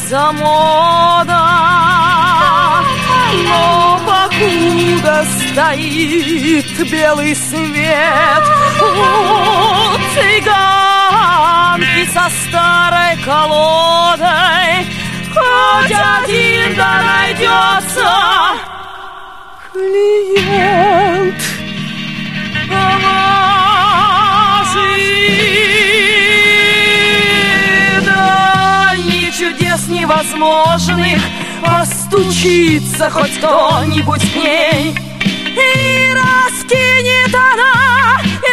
меняется мода, но покуда стоит белый свет, у цыганки со старой колодой хоть один да найдется клиент. Да ни чудес невозможных, постучится хоть кто-нибудь к ней, и раскинет она, и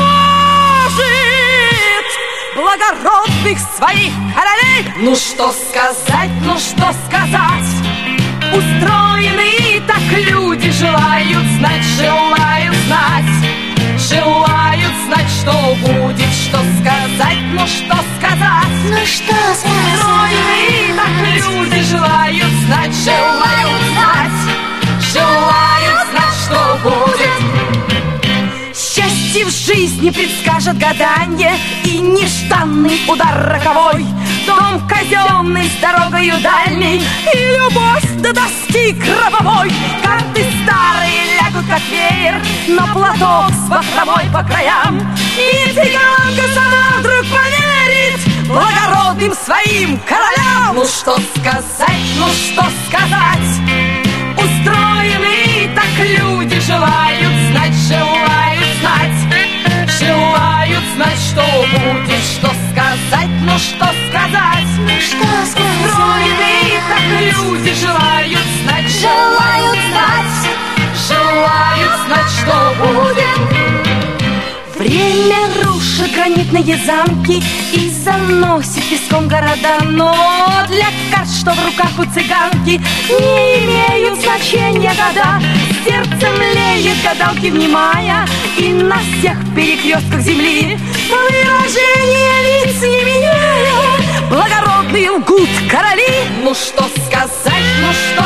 разложит благородных своих королей. Ну что сказать, ну что сказать, устроены так люди, желают знать, желают знать, желают знать, что будет, что сказать, ну что сказать, ну что сказать. Устроены так люди, желают знать, желают знать, желают знать, что будет. Счастье в жизни предскажет гаданье и нежданный удар роковой. Дом казенный с дорогою дальней и любовь до доски гробовой. Карты старые лягут как веер на платок с бахромой по краям, и цыганка сама вдруг поверит благородным своим королям. Ну что сказать, ну что сказать, устроены так люди, желают знать, желают знать, желают знать, что будет, что сказать, ну что сказать, ну что сказать. Устроены так люди, желают знать, желают знать, желают знать, что будет. Время рушит гранитные замки и заносит песком города, но для карт, что в руках у цыганки, не имеют значения года. Сердце млеет, гадалки внимая, и на всех перекрестках земли выражение лиц не меняя, благородные лгут короли. Ну что сказать, ну что